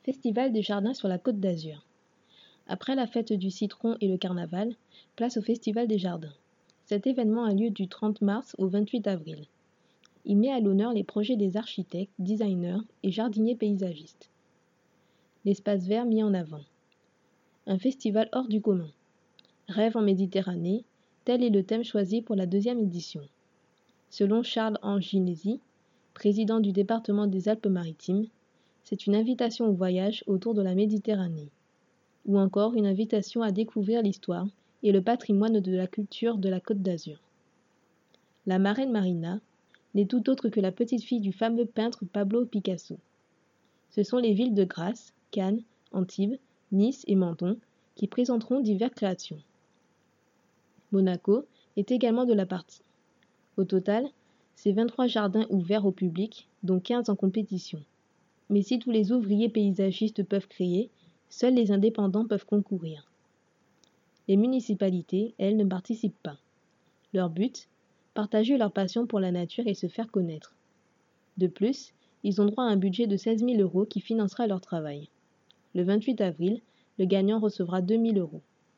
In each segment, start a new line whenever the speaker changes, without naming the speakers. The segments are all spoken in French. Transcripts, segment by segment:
Festival des jardins sur la Côte d'Azur. Après la fête du citron et le carnaval, place au Festival des jardins. Cet événement a lieu du 30 mars au 28 avril. Il met à l'honneur les projets des architectes, designers et jardiniers paysagistes. L'espace vert mis en avant. Un festival hors du commun. Rêve en Méditerranée, tel est le thème choisi pour la 2e édition. Selon Charles-Ange Ginesi, président du département des Alpes-Maritimes, c'est une invitation au voyage autour de la Méditerranée, ou encore une invitation à découvrir l'histoire et le patrimoine de la culture de la Côte d'Azur. La marraine Marina n'est tout autre que la petite-fille du fameux peintre Pablo Picasso. Ce sont les villes de Grasse, Cannes, Antibes, Nice et Menton qui présenteront diverses créations. Monaco est également de la partie. Au total, c'est 23 jardins ouverts au public, dont 15 en compétition. Mais si tous les ouvriers paysagistes peuvent créer, seuls les indépendants peuvent concourir. Les municipalités, elles, ne participent pas. Leur but, partager leur passion pour la nature et se faire connaître. De plus, ils ont droit à un budget de 16 000 € qui financera leur travail. Le 28 avril, le gagnant recevra 2 000 €.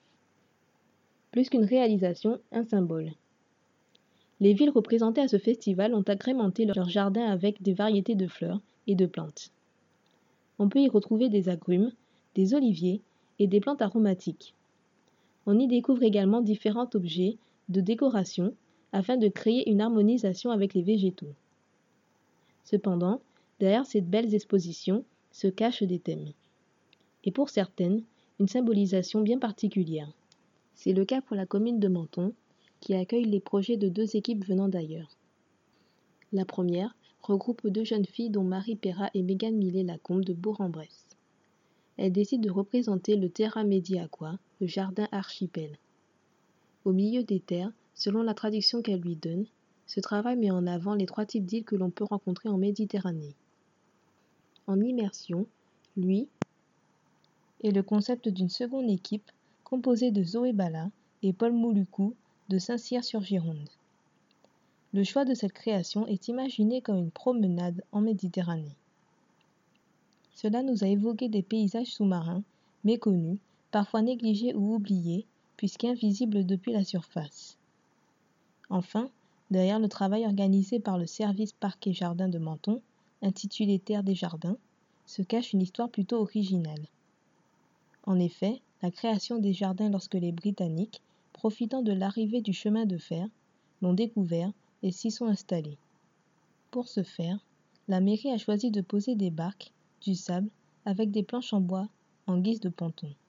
Plus qu'une réalisation, un symbole. Les villes représentées à ce festival ont agrémenté leurs jardins avec des variétés de fleurs et de plantes. On peut y retrouver des agrumes, des oliviers et des plantes aromatiques. On y découvre également différents objets de décoration afin de créer une harmonisation avec les végétaux. Cependant, derrière ces belles expositions se cachent des thèmes. Et pour certaines, une symbolisation bien particulière. C'est le cas pour la commune de Menton, qui accueille les projets de 2 équipes venant d'ailleurs. La première regroupe 2 jeunes filles dont Marie Perra et Mégane Millet-Lacombe de Bourg-en-Bresse. Elles décident de représenter le Terra Mediaqua, le jardin archipel. Au milieu des terres, selon la traduction qu'elle lui donne, ce travail met en avant les 3 types d'îles que l'on peut rencontrer en Méditerranée. En immersion, lui est le concept d'une seconde équipe composée de Zoé Bala et Paul Mouloukou de Saint-Cyr-sur-Gironde. Le choix de cette création est imaginé comme une promenade en Méditerranée. Cela nous a évoqué des paysages sous-marins, méconnus, parfois négligés ou oubliés, puisqu'invisibles depuis la surface. Enfin, derrière le travail organisé par le service Parc et Jardin de Menton, intitulé Terre des Jardins, se cache une histoire plutôt originale. En effet, la création des jardins lorsque les Britanniques, profitant de l'arrivée du chemin de fer, l'ont découvert et s'y sont installés. Pour ce faire, la mairie a choisi de poser des barques, du sable, avec des planches en bois en guise de ponton.